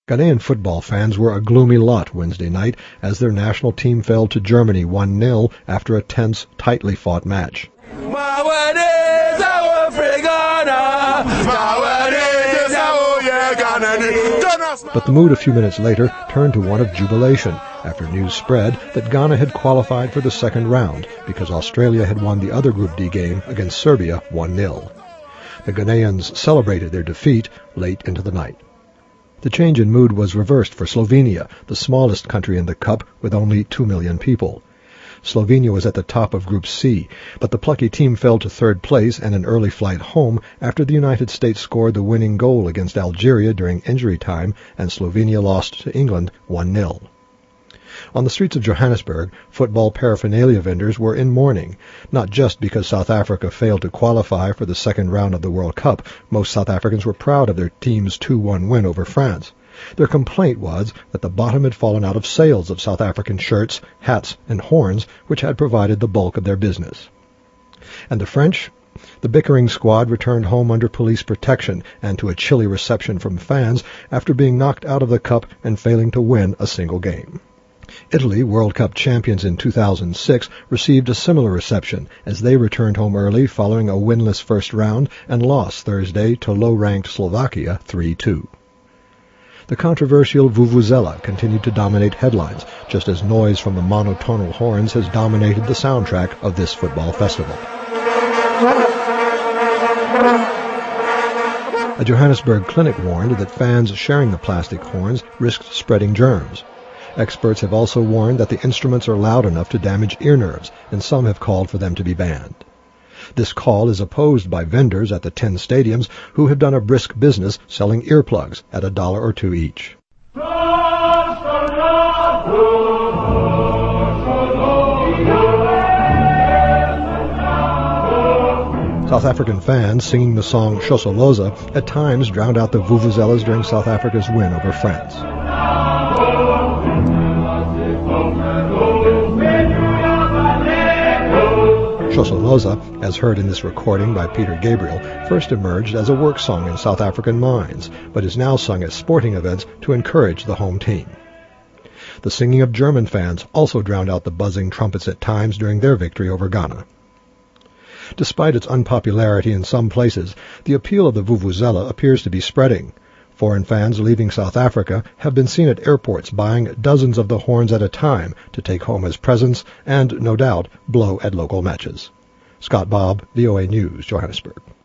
Ghanaian football fans were a gloomy lot Wednesday night as their national team fell to Germany 1-0 after a tense, tightly fought match. But the mood a few minutes later turned to one of jubilation after news spread that Ghana had qualified for the second round because Australia had won the other Group D game against Serbia 1-0. The Ghanaians celebrated their defeat late into the night. The change in mood was reversed for Slovenia, the smallest country in the Cup with only 2 million people. Slovenia was at the top of Group C, but the plucky team fell to third place and an early flight home after the United States scored the winning goal against Algeria during injury time and Slovenia lost to England 1-0. On the streets of Johannesburg, football paraphernalia vendors were in mourning, not just because South Africa failed to qualify for the second round of the World Cup. Most South Africans were proud of their team's 2-1 win over France. Their complaint was that the bottom had fallen out of sales of South African shirts, hats, and horns, which had provided the bulk of their business. And the French? The bickering squad returned home under police protection and to a chilly reception from fans after being knocked out of the Cup and failing to win a single game. Italy, World Cup champions in 2006, received a similar reception as they returned home early following a winless first round and lost Thursday to low-ranked Slovakia 3-2. The controversial Vuvuzela continued to dominate headlines, just as noise from the monotonal horns has dominated the soundtrack of this football festival. A Johannesburg clinic warned that fans sharing the plastic horns risked spreading germs. Experts have also warned that the instruments are loud enough to damage ear nerves, and some have called for them to be banned. This call is opposed by vendors at the 10 stadiums who have done a brisk business selling earplugs at $1 or $2 each. South African fans singing the song Shosholoza at times drowned out the vuvuzelas during South Africa's win over France. Shosholoza, as heard in this recording by Peter Gabriel, first emerged as a work song in South African mines, but is now sung at sporting events to encourage the home team. The singing of German fans also drowned out the buzzing trumpets at times during their victory over Ghana. Despite its unpopularity in some places, the appeal of the vuvuzela appears to be spreading. Foreign fans leaving South Africa have been seen at airports buying dozens of the horns at a time to take home as presents and, no doubt, blow at local matches. Scott Bobb, VOA News, Johannesburg.